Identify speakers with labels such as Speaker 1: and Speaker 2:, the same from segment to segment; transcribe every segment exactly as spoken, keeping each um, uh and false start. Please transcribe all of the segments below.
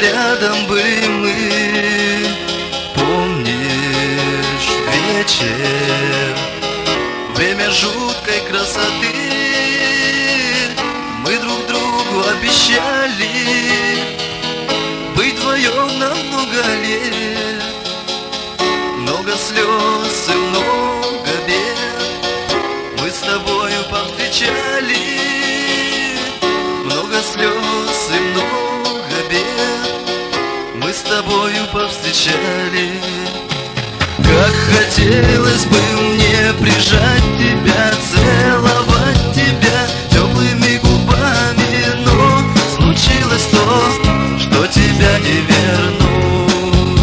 Speaker 1: рядом были мы. Помнишь вечер, время жуткой красоты? Мы друг другу обещали быть вдвоем на много лет. Много слез и много бед мы с тобою повстречали. Много слез и много бед мы с тобою повстречали. Как хотелось бы мне прижать тебя, целовать тебя теплыми губами, но случилось то, что тебя не вернуть.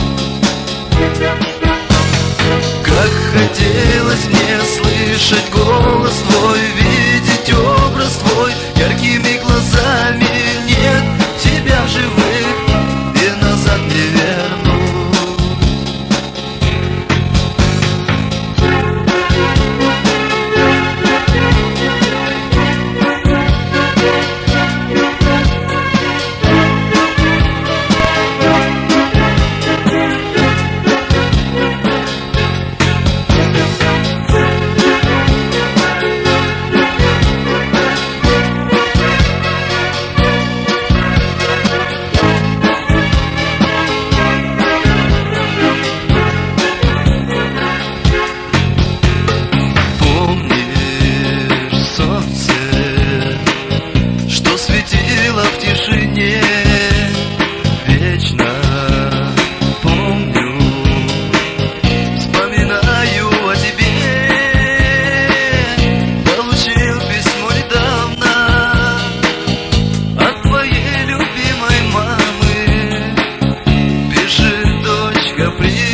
Speaker 1: Как хотелось мне слышать голос твой, видеть образ твой яркими глазами. Нет тебя в живых и назад не верну. В тишине вечно помню, вспоминаю о тебе. Получил письмо недавно от твоей любимой мамы. Пишет: дочка, привет.